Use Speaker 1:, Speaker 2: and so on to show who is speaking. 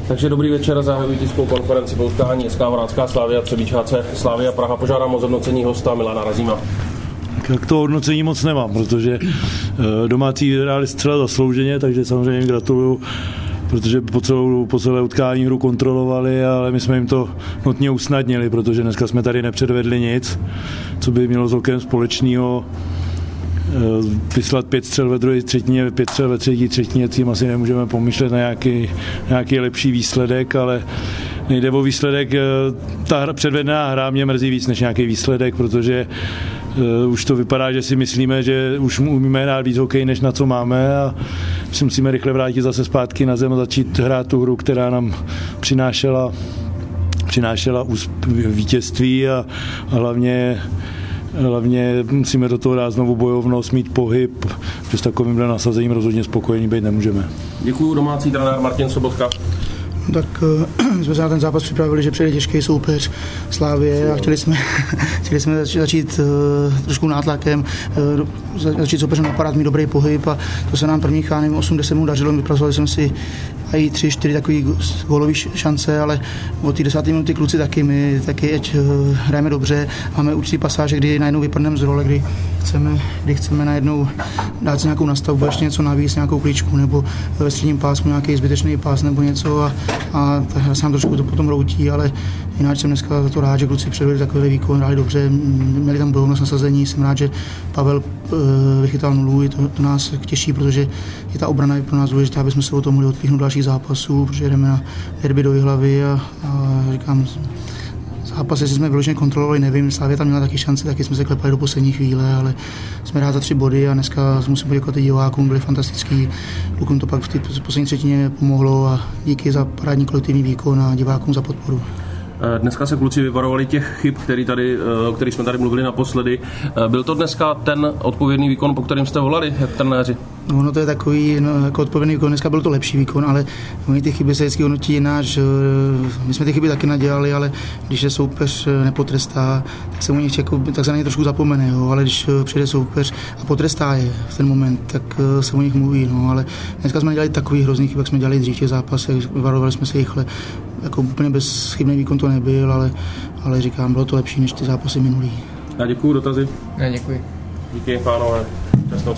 Speaker 1: Takže dobrý večer, zahajuji tiskovou konferenci po utkání SK Horácká Slavia, Třebíč HC Slavia Praha. Požádám o zhodnocení hosta Milana Razíma.
Speaker 2: Tak to hodnocení moc nemám, protože domácí hráli zcela zaslouženě, takže samozřejmě jim gratuluju, protože po celé utkání hru kontrolovali, ale my jsme jim to notně usnadnili, protože dneska jsme tady nepředvedli nic, co by mělo s okem společného. Vyslat 5 střel ve druhé třetině, 5 střel ve třetí třetině, tím asi nemůžeme pomýšlet na nějaký lepší výsledek, ale nejde o výsledek. Ta předvedená hra mě mrzí víc než nějaký výsledek, protože už to vypadá, že si myslíme, že už umíme hrát víc hokej, než na co máme, a si musíme rychle vrátit zase zpátky na zem a začít hrát tu hru, která nám přinášela vítězství a hlavně musíme do toho dát znovu bojovnost, mít pohyb, že s takovýmhle nasazením rozhodně spokojení být nemůžeme.
Speaker 1: Děkuju, domácí trenér Martin Sobotka.
Speaker 3: Tak jsme se na ten zápas připravili, že přijde těžký soupeř Slavie a chtěli jsme začít trošku nátlakem, začít soupeřem napadat, mít dobrý pohyb, a to se nám prvních 8-10 minut dařilo. Vypracovali jsme si i 3-4 takový gólový šance, ale od té 10. minuty kluci taky, ať hrajeme dobře, máme určitý pasáže, kdy najednou vypadneme z role, kdy chceme najednou dát si nějakou nastavbu, ještě něco navíc, nějakou klíčku, nebo ve středním pásmu nějaký zbytečný pás nebo něco, a tak se nám trošku to potom routí, ale jinak jsem dneska za to rád, že kluci předvedli takový výkon, hráli dobře, měli tam bojovnost, nasazení. Jsem rád, že Pavel vychytal nulu, to nás těší, protože i ta obrana je pro nás důležitá, aby jsme se o tom mohli odpíchnout dalších zápasů, protože jdeme na derby do Jihlavy a říkám, zápas, jestli jsme vyloženě kontrolovali, nevím, Slavia tam měla taky šance, taky jsme se klepali do poslední chvíle, ale jsme rádi za 3 body a dneska musím poděkovat i divákům, byli fantastický. Klukům to pak v té poslední třetině pomohlo a díky za parádní kolektivní výkon a divákům za podporu.
Speaker 1: Dneska se kluci vyvarovali těch chyb, o kterých jsme tady mluvili naposledy. Byl to dneska ten odpovědný výkon, po kterém jste volali, jak trenéři?
Speaker 3: No, to je takový jako odpovědný výkon. Dneska byl to lepší výkon, ale oni ty chyby se vždycky hodnotí jinak. My jsme ty chyby taky nadělali, ale když je soupeř nepotrestá, tak se na ně trošku zapomene. Jo? Ale když přijde soupeř a potrestá je v ten moment, tak se o nich mluví. No? Ale dneska jsme nedělali takový hrozný chyb, jak jsme dělali dřív v zápasech. Vyvarovali jsme se rychle. Jako úplně bezchybný výkon to nebyl, ale říkám, bylo to lepší než ty zápasy minulý.
Speaker 1: Já děkuju, dotazy.
Speaker 4: Já děkuji.
Speaker 1: Díky, pánové.